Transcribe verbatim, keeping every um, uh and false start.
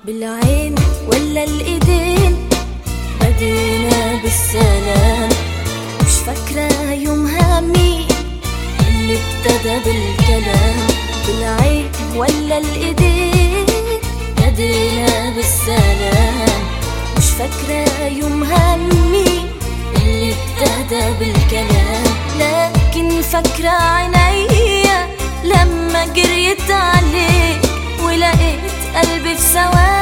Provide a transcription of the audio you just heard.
بالعين ولا الايدين بدينا بالسلام. مش فاكرة يومها مين اللي ابتدى بالكلام. بالعين ولا الايدين بدينا بالسلام. مش فاكرة يومها مين اللي ابتدى بالكلام. لكن فاكرة عينيا لما جريت عليك ولقيت قلبي في ثواني